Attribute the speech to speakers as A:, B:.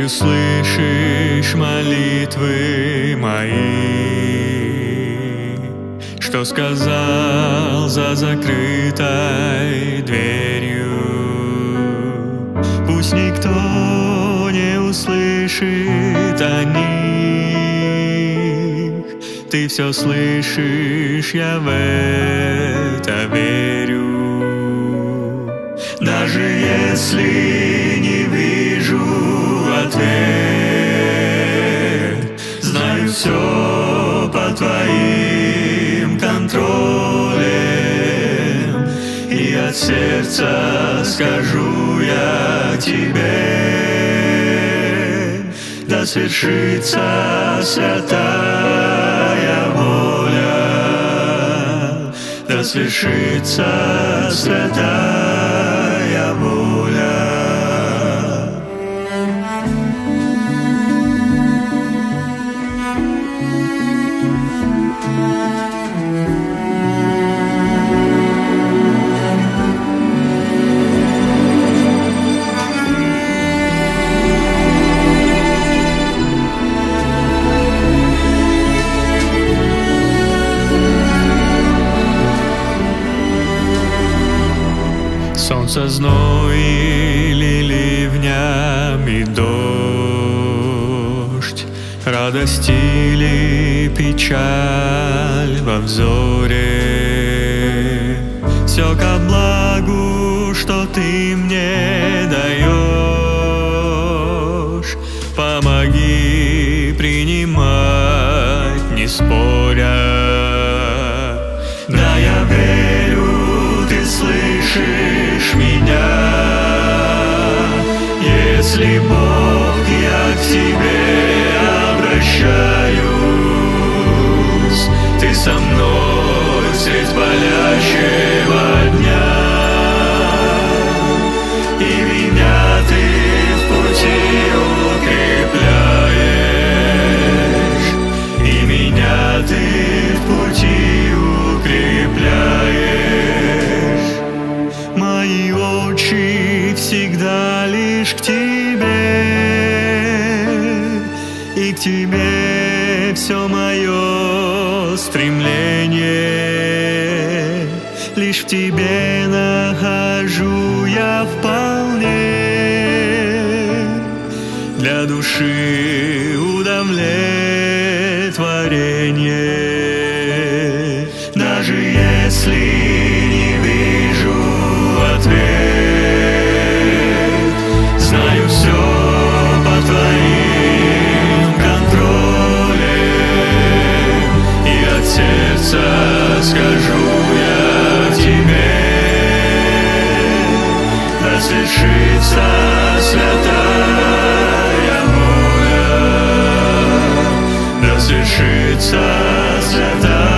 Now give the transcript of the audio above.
A: услышишь молитвы мои, что сказал за закрытой дверью. Пусть никто не услышит о них, ты все слышишь, я в это верю. Даже если не вижу ответ, знаю все по твоим контролем, и от сердца скажу я тебе: да свершится святая воля, да свершится святая воля. Солнце зной или ливнями дождь, радость или печаль во взоре, все ко благу, что ты мне даешь. Помоги принимать, не споря. Да, я верю, ты слышишь меня. Если, Бог, я к тебе обращаюсь, ты со мной средь палящего дня, и меня ты в пути укрепляешь, и меня ты в пути укрепляешь. Мои очи всегда лишь к тебе, и к тебе все мое стремление. Лишь в тебе нахожу я вполне для души удовлетворение. Даже если не вижу ответ, знаю все по твоим контролем, и от сердца скажу я тебе: да свершится святая воля, да свершится святая